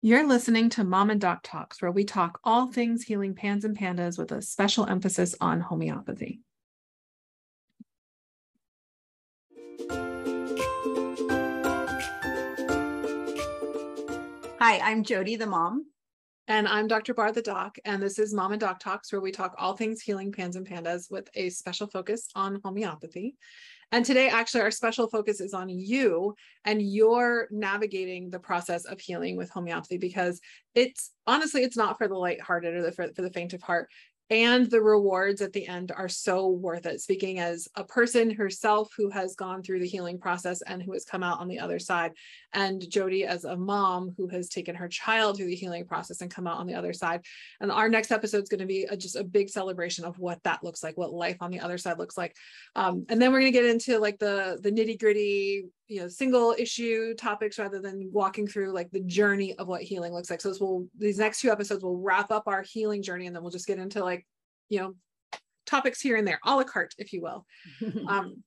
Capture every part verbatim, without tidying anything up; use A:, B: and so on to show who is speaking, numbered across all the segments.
A: You're listening to Mom and Doc Talks, where we talk all things healing pans and pandas with a special emphasis on homeopathy.
B: Hi, I'm Jody, the mom.
A: And I'm Doctor Barr, the doc, and this is Mom and Doc Talks, where we talk all things healing pans and pandas with a special focus on homeopathy. And today, actually, our special focus is on you and you're navigating the process of healing with homeopathy, because it's honestly, it's not for the lighthearted or the, for, for the faint of heart. And the rewards at the end are so worth it. Speaking as a person herself who has gone through the healing process and who has come out on the other side, and Jody as a mom who has taken her child through the healing process and come out on the other side. And our next episode is going to be a, just a big celebration of what that looks like, what life on the other side looks like. Um, and then we're going to get into like the, the nitty gritty, you know, single issue topics rather than walking through like the journey of what healing looks like. So this will, these next two episodes will wrap up our healing journey, and then we'll just get into like, you know, topics here and there, a la carte, if you will. um,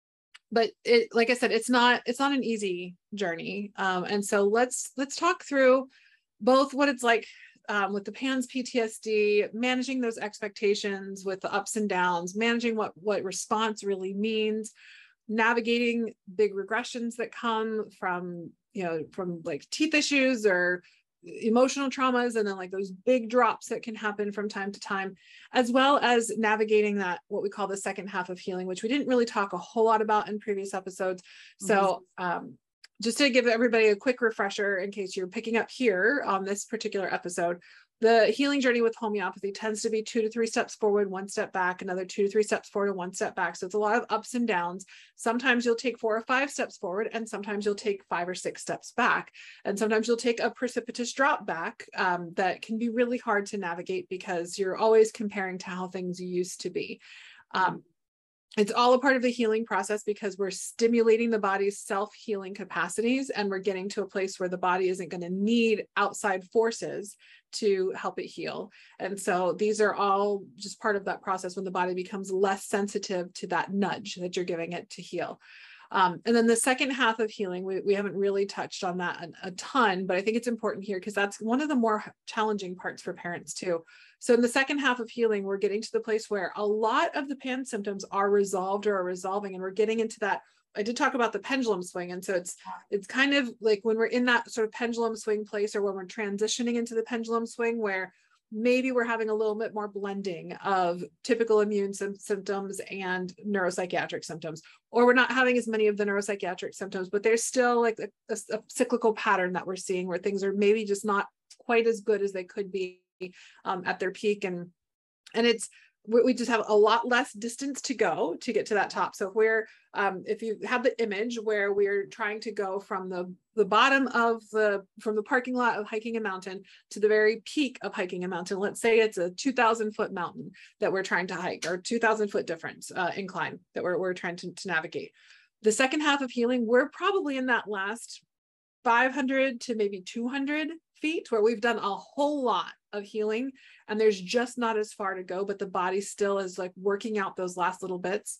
A: but it, like I said, it's not, it's not an easy journey. Um, and so let's, let's talk through both what it's like um, with the P A N S P T S D, managing those expectations with the ups and downs, managing what, what response really means, navigating big regressions that come from, you know, from like teeth issues or emotional traumas, and then like those big drops that can happen from time to time, as well as navigating that, what we call the second half of healing, which we didn't really talk a whole lot about in previous episodes. So um, just to give everybody a quick refresher in case you're picking up here on this particular episode, the healing journey with homeopathy tends to be two to three steps forward, one step back, another two to three steps forward and one step back. So it's a lot of ups and downs. Sometimes you'll take four or five steps forward, and sometimes you'll take five or six steps back. And sometimes you'll take a precipitous drop back um, that can be really hard to navigate because you're always comparing to how things used to be. Um, It's all a part of the healing process because we're stimulating the body's self-healing capacities, and we're getting to a place where the body isn't going to need outside forces to help it heal. And so these are all just part of that process when the body becomes less sensitive to that nudge that you're giving it to heal. Um, and then the second half of healing, we, we haven't really touched on that a, a ton, but I think it's important here because that's one of the more challenging parts for parents too. So in the second half of healing, we're getting to the place where a lot of the P A N S symptoms are resolved or are resolving, and we're getting into that. I did talk about the pendulum swing. And so it's, it's kind of like when we're in that sort of pendulum swing place, or when we're transitioning into the pendulum swing, where maybe we're having a little bit more blending of typical immune sim- symptoms and neuropsychiatric symptoms, or we're not having as many of the neuropsychiatric symptoms, but there's still like a, a, a cyclical pattern that we're seeing where things are maybe just not quite as good as they could be um, at their peak. And, and it's, we just have a lot less distance to go to get to that top. So if we're, um, if you have the image where we're trying to go from the, the bottom of the, from the parking lot of hiking a mountain to the very peak of hiking a mountain, let's say it's a two thousand foot mountain that we're trying to hike, or two thousand foot difference uh, incline that we're, we're trying to, to navigate. The second half of healing, we're probably in that last five hundred to maybe two hundred feet where we've done a whole lot of healing, and there's just not as far to go, but the body still is like working out those last little bits.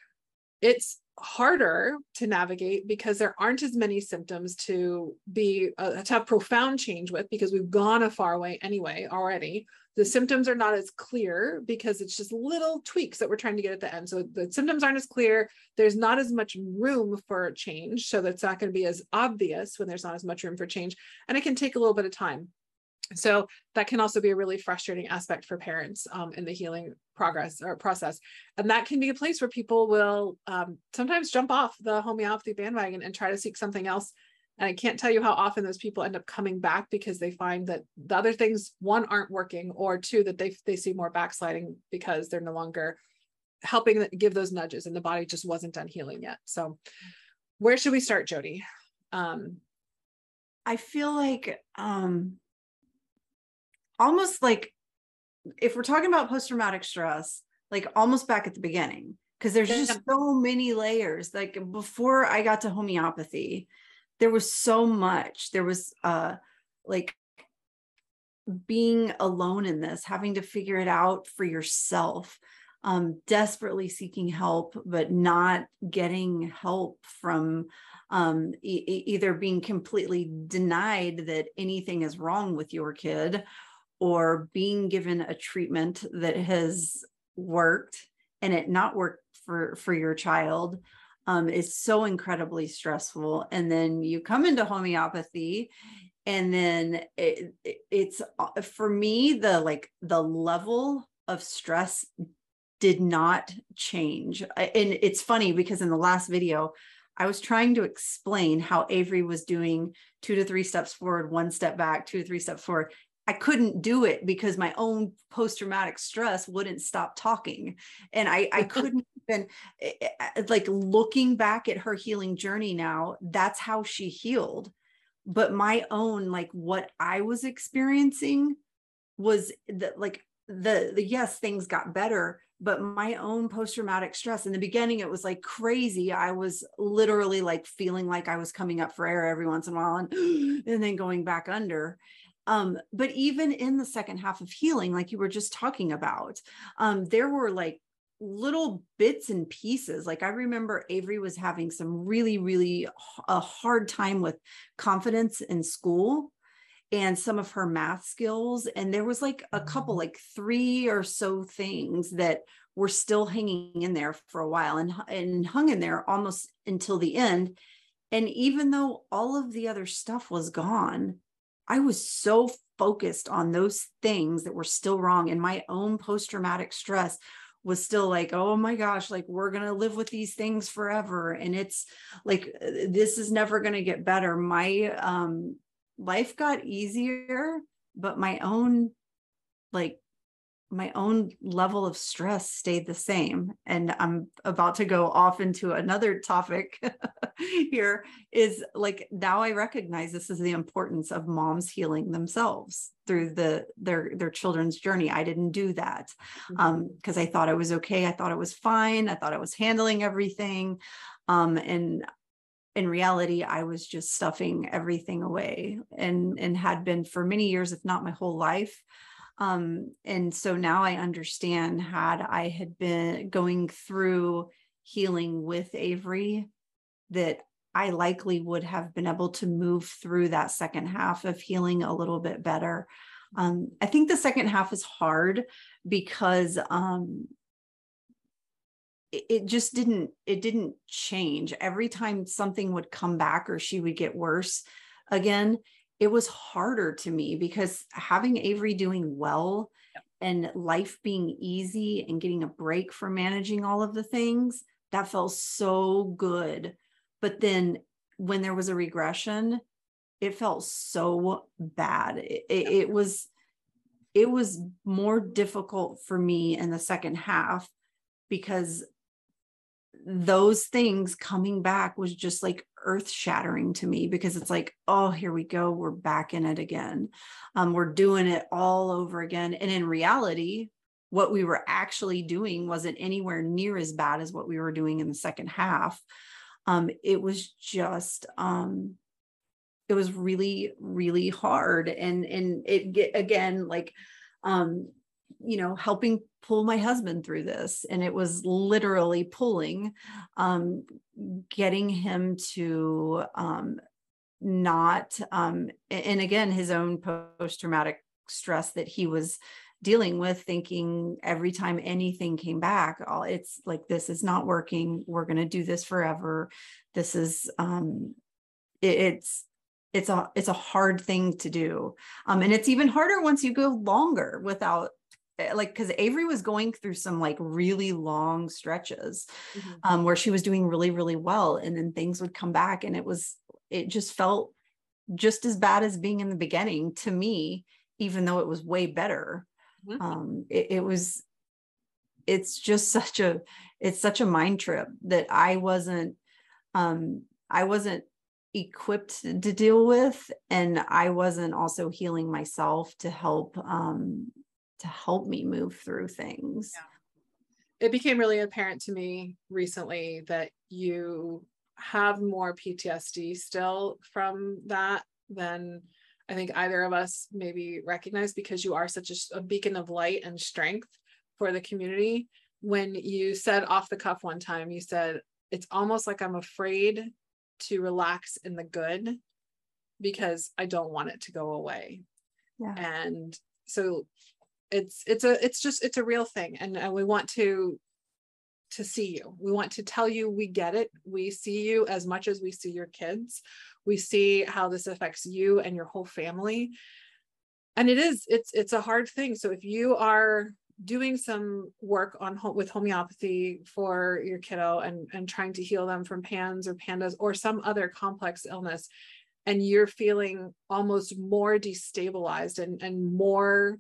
A: It's harder to navigate because there aren't as many symptoms to be uh, to have profound change with, because we've gone a far way anyway already. The symptoms are not as clear because it's just little tweaks that we're trying to get at the end. So the symptoms aren't as clear. There's not as much room for change. So that's not going to be as obvious when there's not as much room for change. And it can take a little bit of time. So that can also be a really frustrating aspect for parents um, in the healing progress or process. And that can be a place where people will um, sometimes jump off the homeopathy bandwagon and try to seek something else. And I can't tell you how often those people end up coming back because they find that the other things, one, aren't working, or two, that they, they see more backsliding because they're no longer helping give those nudges and the body just wasn't done healing yet. So where should we start, Jody? Um,
B: I feel like um, almost like if we're talking about post-traumatic stress, like almost back at the beginning, because there's just so many layers. Like before I got to homeopathy, there was so much. There was uh, like being alone in this, having to figure it out for yourself, um, desperately seeking help, but not getting help from um, e- e- either being completely denied that anything is wrong with your kid, or being given a treatment that has worked and it not worked for, for your child, um, is so incredibly stressful. And then you come into homeopathy, and then it, it, it's, for me, the like the level of stress did not change. And it's funny because in the last video, I was trying to explain how Avery was doing two to three steps forward, one step back, two to three steps forward. I couldn't do it because my own post-traumatic stress wouldn't stop talking. And I, I couldn't even, like, looking back at her healing journey now, that's how she healed. But my own, like, what I was experiencing was that, like, the, the, yes, things got better, but my own post-traumatic stress in the beginning, it was like crazy. I was literally like feeling like I was coming up for air every once in a while, and, and then going back under. Um, but even in the second half of healing, like you were just talking about, um, there were like little bits and pieces. Like I remember Avery was having some really, really a hard time with confidence in school and some of her math skills. And there was like a couple, like three or so things that were still hanging in there for a while, and, and hung in there almost until the end. And even though all of the other stuff was gone, I was so focused on those things that were still wrong. And my own post-traumatic stress was still like, oh my gosh, like we're going to live with these things forever. And it's like, this is never going to get better. My um, life got easier, but my own, like, my own level of stress stayed the same. And I'm about to go off into another topic here, is like, now I recognize this is the importance of moms healing themselves through the their their children's journey. I didn't do that um because I thought it was okay. I thought it was fine. I thought I was handling everything. Um and in reality, I was just stuffing everything away, and and had been for many years, if not my whole life. Um, and so now I understand, had I had been going through healing with Avery, that I likely would have been able to move through that second half of healing a little bit better. Um, I think the second half is hard because um, it, it just didn't, it didn't change. Every time something would come back or she would get worse again, it was harder to me, because having Avery doing well and life being easy and getting a break from managing all of the things, that felt so good. But then when there was a regression, it felt so bad. It, it, it was, it was more difficult for me in the second half, because those things coming back was just like earth shattering to me, because it's like, oh, here we go. We're back in it again. Um, we're doing it all over again. And in reality, what we were actually doing wasn't anywhere near as bad as what we were doing in the second half. Um, it was just, um, it was really, really hard. And, and it, again, like, um, you know, helping pull my husband through this. And it was literally pulling, um, getting him to um, not, um, and again, his own post-traumatic stress that he was dealing with, thinking every time anything came back, oh, it's like, this is not working. We're going to do this forever. This is, um, it, it's, it's a, it's a hard thing to do. Um, and it's even harder once you go longer without, like, because Avery was going through some like really long stretches mm-hmm. um, where she was doing really, really well. And then things would come back, and it was, it just felt just as bad as being in the beginning to me, even though it was way better. Mm-hmm. Um, it, it was, it's just such a, it's such a mind trip that I wasn't, um, I wasn't equipped to deal with. And I wasn't also healing myself to help, um, to help me move through things.
A: Yeah. It became really apparent to me recently that you have more P T S D still from that than I think either of us maybe recognize, because you are such a, a beacon of light and strength for the community. When you said off the cuff one time, you said, it's almost like I'm afraid to relax in the good because I don't want it to go away.
B: Yeah.
A: And so it's, it's a, it's just, it's a real thing. And, and we want to, to see you. We want to tell you, we get it. We see you as much as we see your kids. We see how this affects you and your whole family. And it is, it's, it's a hard thing. So if you are doing some work on with homeopathy for your kiddo and, and trying to heal them from PANS or PANDAS or some other complex illness, and you're feeling almost more destabilized and, and more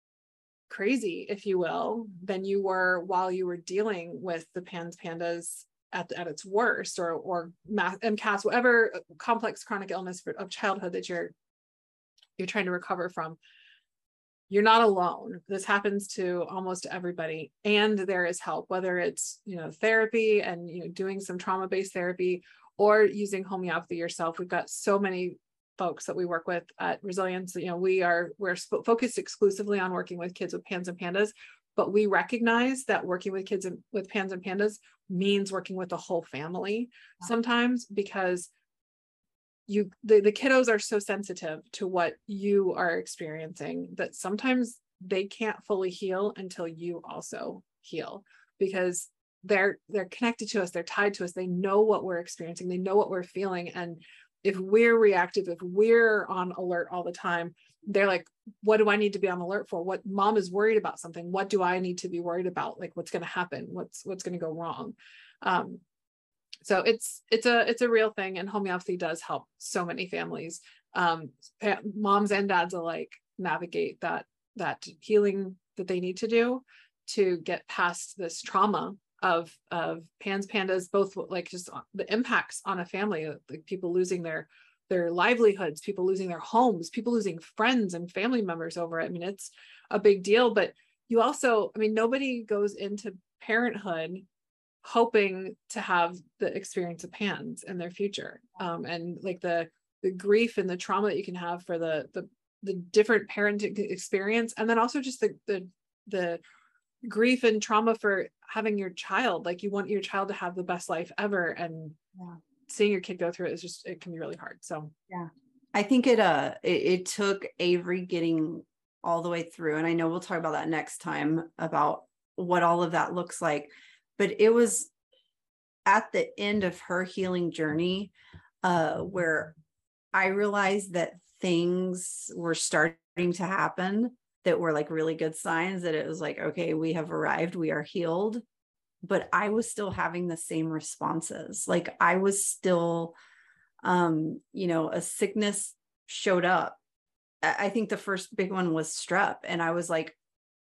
A: crazy, if you will, than you were while you were dealing with the PANS PANDAS at, at its worst, or, or M C A S, whatever complex chronic illness of childhood that you're, you're trying to recover from. You're not alone. This happens to almost everybody. And there is help, whether it's, you know, therapy and, you know, doing some trauma-based therapy or using homeopathy yourself. We've got so many folks that we work with at Resilience. You know, we are, we're focused exclusively on working with kids with PANS and PANDAS, but we recognize that working with kids with PANS and PANDAS means working with the whole family sometimes, because you, the, the kiddos are so sensitive to what you are experiencing that sometimes they can't fully heal until you also heal, because they're, they're connected to us. They're tied to us. They know what we're experiencing. They know what we're feeling. And if we're reactive, if we're on alert all the time, they're like, what do I need to be on alert for? What mom is worried about something. What do I need to be worried about? Like, what's going to happen? What's, what's going to go wrong? Um, so it's, it's a, it's a real thing. And homeopathy does help so many families, um, moms and dads alike, navigate that, that healing that they need to do to get past this trauma of, of PANS, PANDAS, both like just the impacts on a family, like people losing their, their livelihoods, people losing their homes, people losing friends and family members over it. I mean, it's a big deal, but you also, I mean, nobody goes into parenthood hoping to have the experience of PANS in their future. Um, and like the, the grief and the trauma that you can have for the, the, the different parenting experience. And then also just the, the, the grief and trauma for having your child, like you want your child to have the best life ever. And yeah, seeing your kid go through it is just, it can be really hard. So,
B: yeah, I think it, uh, it, it took Avery getting all the way through. And I know we'll talk about that next time about what all of that looks like, but it was at the end of her healing journey, uh, where I realized that things were starting to happen that were like really good signs, that it was like, okay, we have arrived, we are healed. But I was still having the same responses. Like I was still, um, you know, a sickness showed up. I think the first big one was strep. And I was like,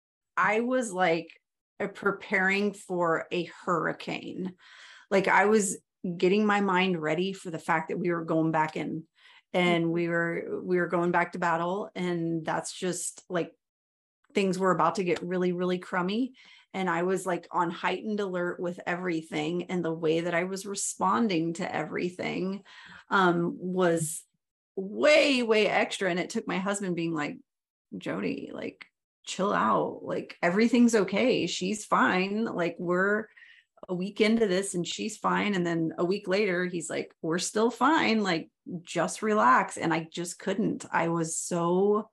B: I was like preparing for a hurricane. Like I was getting my mind ready for the fact that we were going back in and we were, we were going back to battle. And that's just like, things were about to get really, really crummy. And I was like on heightened alert with everything. And the way that I was responding to everything um, was way, way extra. And it took my husband being like, Jody, like, chill out. Like, everything's okay. She's fine. Like, we're a week into this and she's fine. And then a week later, he's like, we're still fine. Like, just relax. And I just couldn't. I was so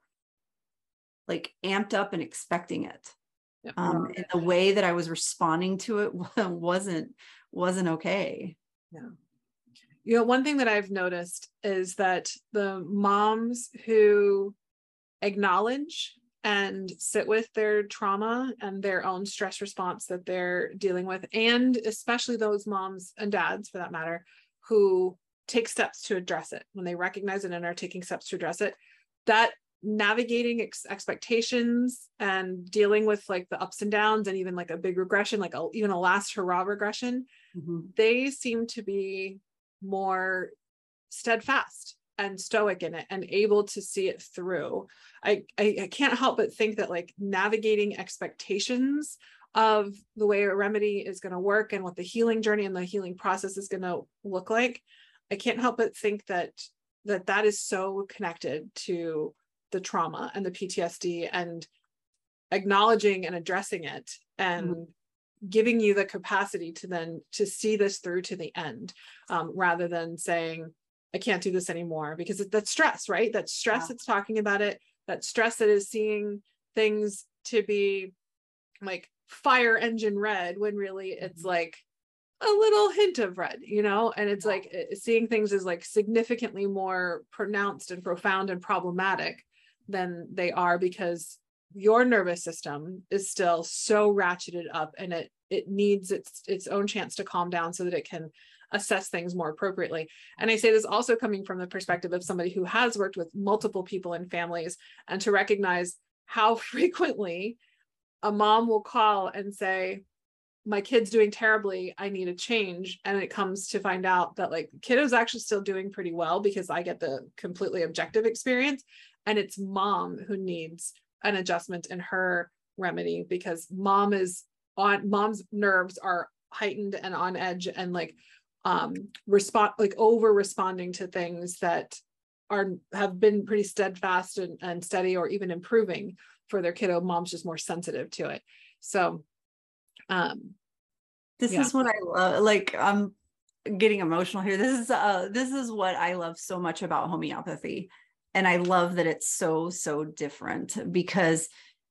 B: like amped up and expecting it.
A: yeah.
B: Um, and the way that I was responding to it wasn't, wasn't okay.
A: Yeah. You know, one thing that I've noticed is that the moms who acknowledge and sit with their trauma and their own stress response that they're dealing with, and especially those moms and dads for that matter, who take steps to address it when they recognize it and are taking steps to address it, that navigating ex- expectations and dealing with like the ups and downs and even like a big regression, like a, even a last hurrah regression, mm-hmm. they seem to be more steadfast and stoic in it and able to see it through. I, I, I can't help but think that like navigating expectations of the way a remedy is going to work and what the healing journey and the healing process is going to look like, I can't help but think that that that is so connected to the trauma and the P T S D and acknowledging and addressing it and mm-hmm. giving you the capacity to then to see this through to the end, um, rather than saying, I can't do this anymore, because it, that's stress, right? That's stress yeah. that's talking about it. That stress that is seeing things to be like fire engine red, when really it's like a little hint of red, you know? And it's yeah. like it, seeing things as like significantly more pronounced and profound and problematic than they are, because your nervous system is still so ratcheted up, and it it needs its its own chance to calm down so that it can assess things more appropriately. And I say this also coming from the perspective of somebody who has worked with multiple people in families, and to recognize how frequently a mom will call and say, my kid's doing terribly, I need a change. And it comes to find out that like kiddo's actually still doing pretty well, because I get the completely objective experience, and it's mom who needs an adjustment in her remedy, because mom is on mom's nerves are heightened and on edge, and like um respond like over responding to things that are have been pretty steadfast and, and steady, or even improving for their kiddo. Mom's just more sensitive to it. So um
B: this yeah. is what I love. Like I'm getting emotional here. This is uh this is what I love so much about homeopathy. And I love that it's so, so different, because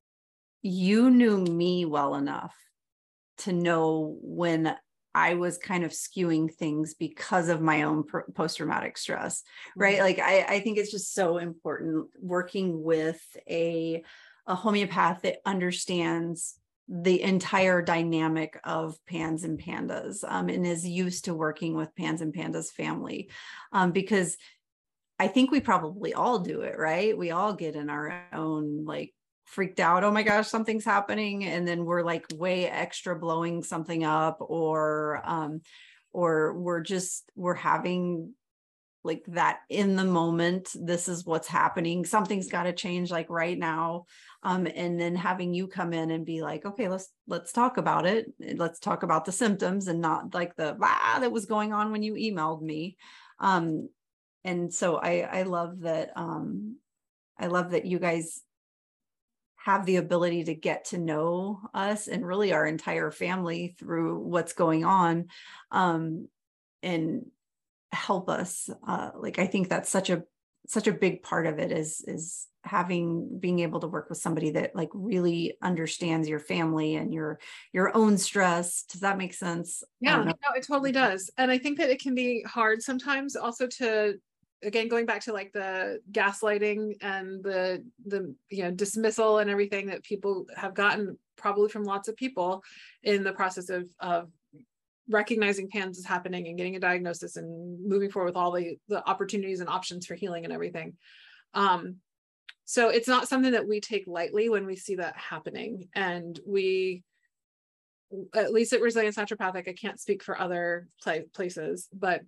B: you knew me well enough to know when I was kind of skewing things because of my own post-traumatic stress, right? Mm-hmm. Like, I, I think it's just so important working with a, a homeopath that understands the entire dynamic of PANS and PANDAS, um, and is used to working with PANS and PANDAS family, um, because I think we probably all do it, right? We all get in our own like freaked out, oh my gosh, something's happening. And then we're like way extra blowing something up, or, um, or we're just, we're having like that in the moment, this is what's happening. Something's got to change like right now. Um, and then having you come in and be like, okay, let's, let's talk about it. Let's talk about the symptoms, and not like the, ah, that was going on when you emailed me. Um, And so I, I love that. Um, I love that you guys have the ability to get to know us and really our entire family through what's going on, um, and help us. Uh, like, I think that's such a, such a big part of it is, is having, being able to work with somebody that like really understands your family and your, your own stress. Does that make sense?
A: Yeah, no, it totally does. And I think that it can be hard sometimes also to, again, going back to like the gaslighting and the, the, you know, dismissal and everything that people have gotten probably from lots of people in the process of, of recognizing PANS is happening and getting a diagnosis and moving forward with all the, the opportunities and options for healing and everything. Um, so it's not something that we take lightly when we see that happening. And we, at least at Resilience Naturopathic, I can't speak for other play, places, but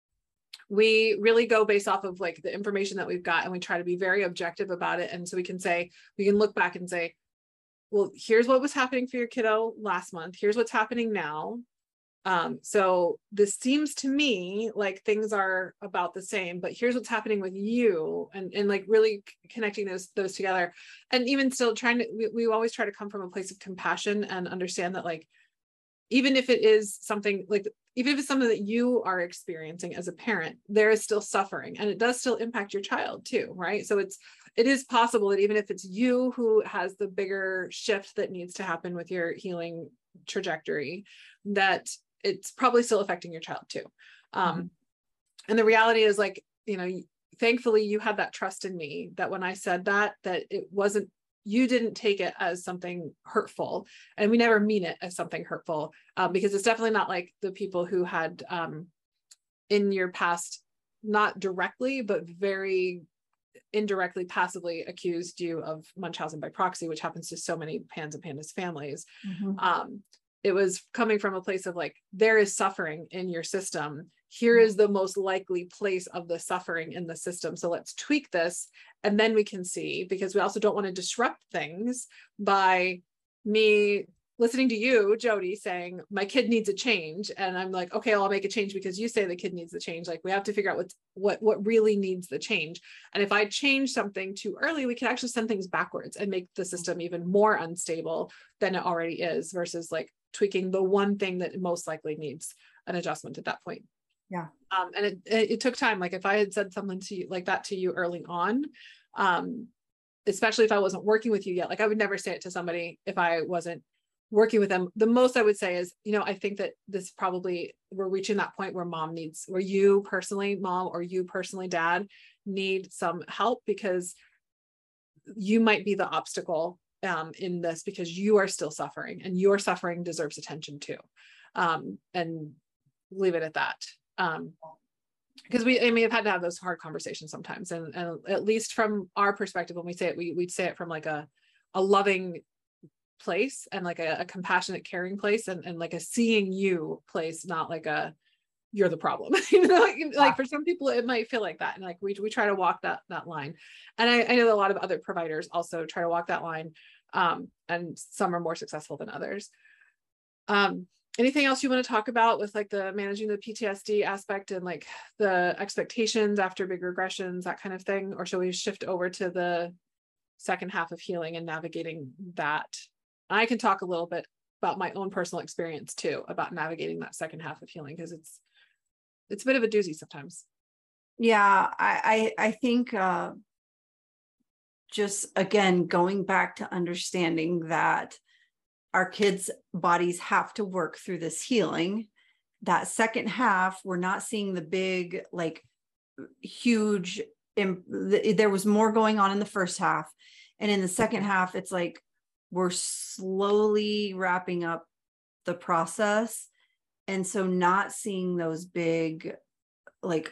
A: we really go based off of like the information that we've got, and we try to be very objective about it. And so we can say, we can look back and say, well, here's what was happening for your kiddo last month. Here's what's happening now. Um, so this seems to me like things are about the same, but here's what's happening with you, and, and like really connecting those, those together. And even still trying to, we, we always try to come from a place of compassion and understand that like, even if it is something like, even if it's something that you are experiencing as a parent, there is still suffering, and it does still impact your child too, right? So it's, it is possible that even if it's you who has the bigger shift that needs to happen with your healing trajectory, that it's probably still affecting your child too. Um, mm-hmm. And the reality is like, you know, thankfully you had that trust in me that when I said that, that it wasn't, you didn't take it as something hurtful, and we never mean it as something hurtful, um, because it's definitely not like the people who had um, in your past, not directly, but very indirectly, passively accused you of Munchausen by proxy, which happens to so many PANS and PANDAS families. Mm-hmm. Um, it was coming from a place of like, there is suffering in your system. Here is the most likely place of the suffering in the system. So let's tweak this. And then we can see, because we also don't want to disrupt things by me listening to you, Jody, saying my kid needs a change. And I'm like, okay, well, I'll make a change because you say the kid needs the change. Like we have to figure out what's, what, what really needs the change. And if I change something too early, we can actually send things backwards and make the system even more unstable than it already is, versus like tweaking the one thing that most likely needs an adjustment at that point.
B: Yeah.
A: Um, and it, it, it took time. Like if I had said something to you like that to you early on, um, especially if I wasn't working with you yet, like I would never say it to somebody if I wasn't working with them. The most I would say is, you know, I think that this probably, we're reaching that point where mom needs, where you personally, mom, or you personally, dad, need some help, because you might be the obstacle um, in this, because you are still suffering, and your suffering deserves attention too. Um, and leave it at that. Um, because we, I mean, I've had to have those hard conversations sometimes. And, and at least from our perspective, when we say it, we, we'd say it from like a, a loving place, and like a, a compassionate, caring place, and, and like a seeing you place, not like a, you're the problem. You know, like, like for some people it might feel like that. And like, we, we try to walk that, that line. And I, I know that a lot of other providers also try to walk that line. Um, and some are more successful than others. Um, anything else you want to talk about with like the managing the P T S D aspect, and like the expectations after big regressions, that kind of thing? Or shall we shift over to the second half of healing and navigating that? I can talk a little bit about my own personal experience too, about navigating that second half of healing, because it's, it's a bit of a doozy sometimes.
B: Yeah, I, I, I think uh, just again, going back to understanding that our kids' bodies have to work through this healing. That second half, we're not seeing the big, like huge, there was more going on in the first half. And in the second half, it's like, we're slowly wrapping up the process. And so not seeing those big, like,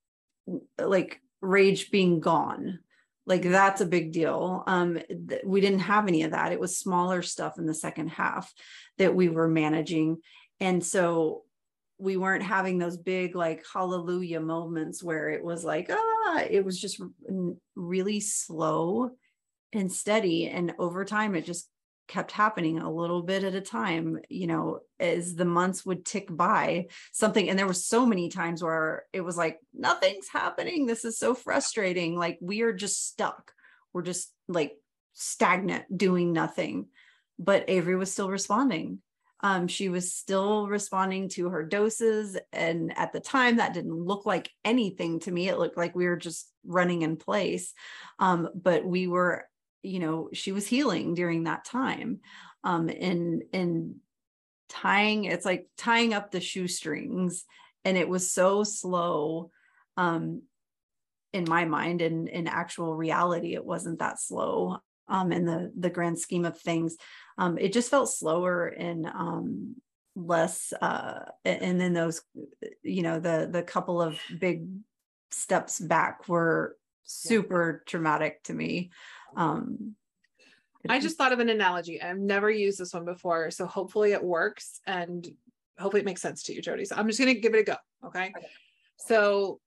B: like rage being gone, like that's a big deal. Um, th- we didn't have any of that. It was smaller stuff in the second half that we were managing. And so we weren't having those big, like, hallelujah moments where it was like, ah, it was just really slow and steady. And over time, it just kept happening a little bit at a time, you know, as the months would tick by something. And there were so many times where it was like, nothing's happening. This is so frustrating. Like, we are just stuck. We're just like stagnant, doing nothing. But Avery was still responding. Um, she was still responding to her doses. And at the time, that didn't look like anything to me. It looked like we were just running in place. Um, but we were, you know, she was healing during that time. Um, and, and tying, it's like tying up the shoestrings. And it was so slow. Um, in my mind, and in actual reality, it wasn't that slow. Um, in the, the grand scheme of things, um, it just felt slower and um, less. Uh, and then those, you know, the the couple of big steps back were super traumatic to me. Um,
A: I just thought of an analogy. I've never used this one before, so hopefully it works, and hopefully it makes sense to you, Jody. So I'm just going to give it a go. Okay? okay. So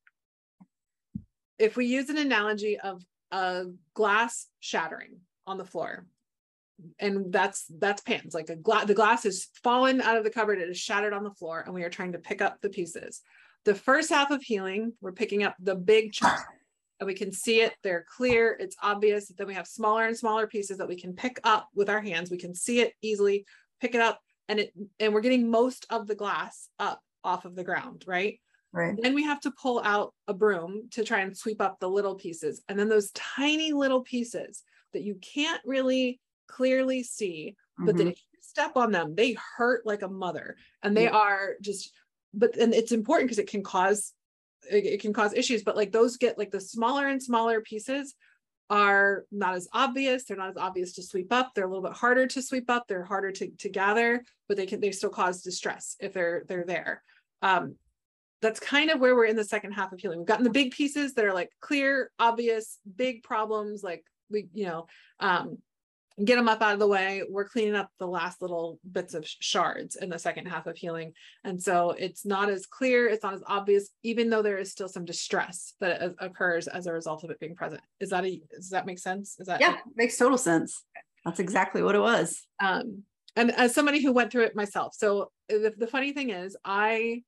A: if we use an analogy of a glass shattering on the floor, and that's that's pans, like a glass, the glass is fallen out of the cupboard, it is shattered on the floor, and we are trying to pick up the pieces. The first half of healing, we're picking up the big chunks, and we can see it, they're clear, it's obvious. Then we have smaller and smaller pieces that we can pick up with our hands. We can see it easily, pick it up, and it and we're getting most of the glass up off of the ground, right?
B: Right.
A: Then we have to pull out a broom to try and sweep up the little pieces. And then those tiny little pieces that you can't really clearly see, but mm-hmm. that if you step on them, they hurt like a mother. And they yeah. are just, but and it's important because it can cause, it, it can cause issues, but like those get like the smaller and smaller pieces are not as obvious. They're not as obvious to sweep up. They're a little bit harder to sweep up. They're harder to, to gather, but they can, they still cause distress if they're, they're there. Um, That's kind of where we're in the second half of healing. We've gotten the big pieces that are like clear, obvious, big problems. Like we, you know, um, get them up out of the way. We're cleaning up the last little bits of shards in the second half of healing. And so it's not as clear, it's not as obvious, even though there is still some distress that occurs as a result of it being present. Is that a, does that make sense? Is that?
B: Yeah, makes total sense. That's exactly what it was.
A: Um, and as somebody who went through it myself. So the, the funny thing is I,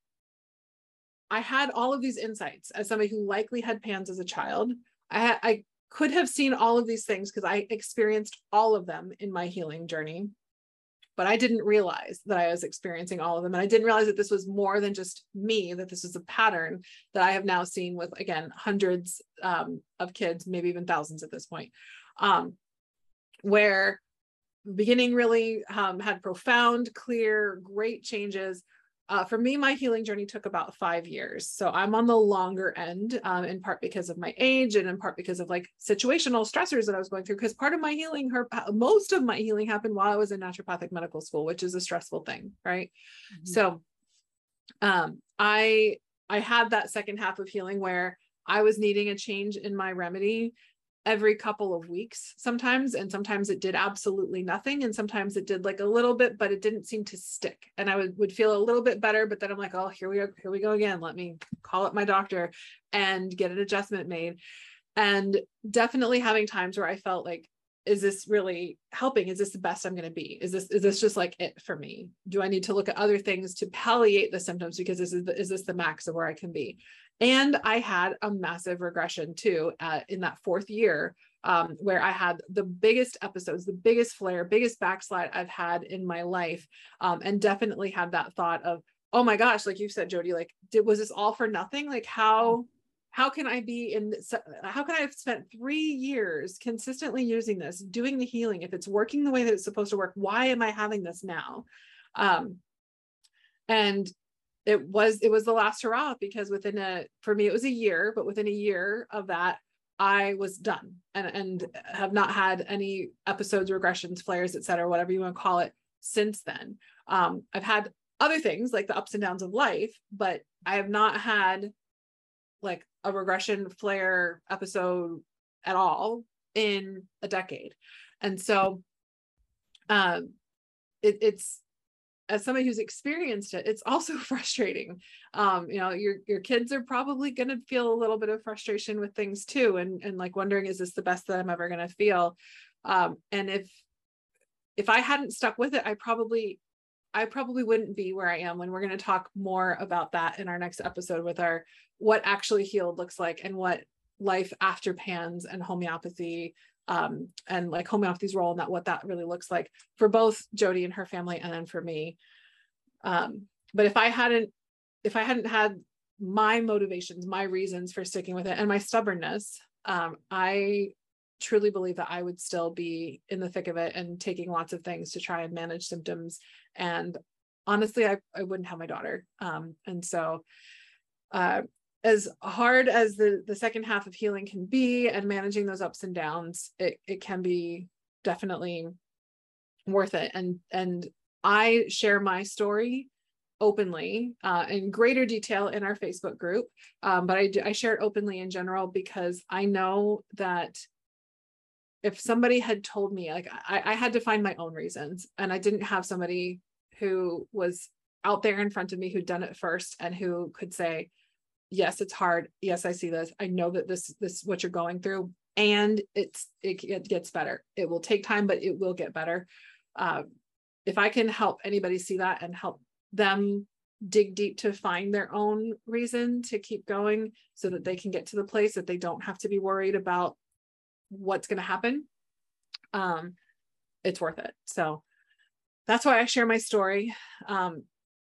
A: I had all of these insights as somebody who likely had P A N S as a child. I, had, I could have seen all of these things because I experienced all of them in my healing journey. but I didn't realize that I was experiencing all of them. And I didn't realize that this was more than just me, that this was a pattern that I have now seen with, again, hundreds um, of kids, maybe even thousands at this point, um, where beginning really um, had profound, clear, great changes. Uh, for me, my healing journey took about five years. So I'm on the longer end, um, in part because of my age and in part because of like situational stressors that I was going through. Because part of my healing, her, most of my healing happened while I was in naturopathic medical school, which is a stressful thing, right? Mm-hmm. So um, I I had that second half of healing where I was needing a change in my remedy every couple of weeks sometimes. And sometimes it did absolutely nothing. And sometimes it did like a little bit, but it didn't seem to stick. And I would, would feel a little bit better, but then I'm like, oh, here we go. Here we go again. Let me call up my doctor and get an adjustment made. And definitely having times where I felt like, is this really helping? Is this the best I'm going to be? Is this, is this just like it for me? Do I need to look at other things to palliate the symptoms? Because this is, the, is this the max of where I can be? And I had a massive regression too, uh, in that fourth year, um, where I had the biggest episodes, the biggest flare, biggest backslide I've had in my life. Um, and definitely had that thought of, oh my gosh, like you said, Jody, like, did, was this all for nothing? Like how, how can I be in, how can I have spent three years consistently using this, doing the healing? If it's working the way that it's supposed to work, why am I having this now? Um, and it was, it was the last hurrah, because within a, for me, it was a year, but within a year of that, I was done and, and have not had any episodes, regressions, flares, et cetera, whatever you want to call it since then. Um, I've had other things like the ups and downs of life, but I have not had like a regression flare episode at all in a decade. And so um, it, it's, as somebody who's experienced it, it's also frustrating. Um, you know, your, your kids are probably going to feel a little bit of frustration with things too. And, and like wondering, is this the best that I'm ever going to feel? Um, and if, if I hadn't stuck with it, I probably, I probably wouldn't be where I am. When we're going to talk more about that in our next episode with our, what actually healed looks like and what life after P A N S and homeopathy um, and like homeopathy's role in that, what that really looks like for both Jody and her family, and then for me. Um, but if I hadn't, if I hadn't had my motivations, my reasons for sticking with it and my stubbornness, um, I truly believe that I would still be in the thick of it and taking lots of things to try and manage symptoms. And honestly, I, I wouldn't have my daughter. Um, and so, uh, as hard as the, the second half of healing can be and managing those ups and downs, it, it can be definitely worth it. And, and I share my story openly uh, in greater detail in our Facebook group. Um, but I, I share it openly in general, because I know that if somebody had told me, like I, I had to find my own reasons, and I didn't have somebody who was out there in front of me who'd done it first and who could say, yes, it's hard. Yes, I see this. I know that this, this is what you're going through, and it's, it, it gets better. It will take time, but it will get better. Uh, if I can help anybody see that and help them dig deep to find their own reason to keep going so that they can get to the place that they don't have to be worried about what's going to happen, um, it's worth it. So that's why I share my story. Um,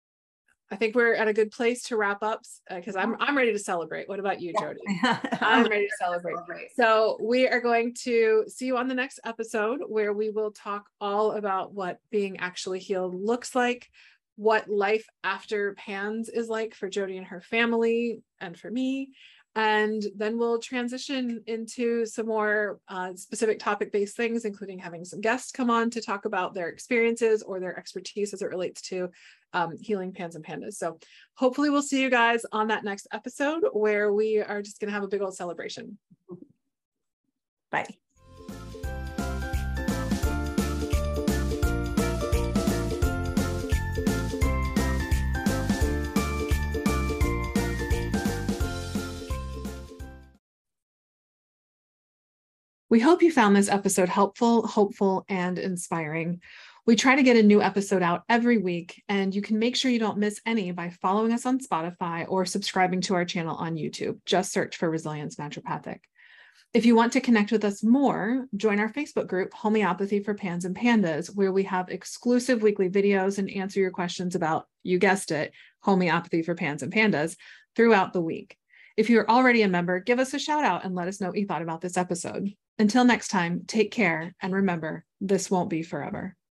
A: I think we're at a good place to wrap up, because uh, I'm I'm ready to celebrate. What about you, Jody? I'm ready to celebrate. So we are going to see you on the next episode, where we will talk all about what being actually healed looks like, what life after P A N S is like for Jody and her family and for me. And then we'll transition into some more uh, specific topic-based things, including having some guests come on to talk about their experiences or their expertise as it relates to um, healing P A N S and pandas. So hopefully we'll see you guys on that next episode, where we are just going to have a big old celebration.
B: Bye.
A: We hope you found this episode helpful, hopeful, and inspiring. We try to get a new episode out every week, and you can make sure you don't miss any by following us on Spotify or subscribing to our channel on YouTube. Just search for Resilience Naturopathic. If you want to connect with us more, join our Facebook group, Homeopathy for Pans and Pandas, where we have exclusive weekly videos and answer your questions about, you guessed it, homeopathy for pans and pandas throughout the week. If you're already a member, give us a shout out and let us know what you thought about this episode. Until next time, take care and remember, this won't be forever.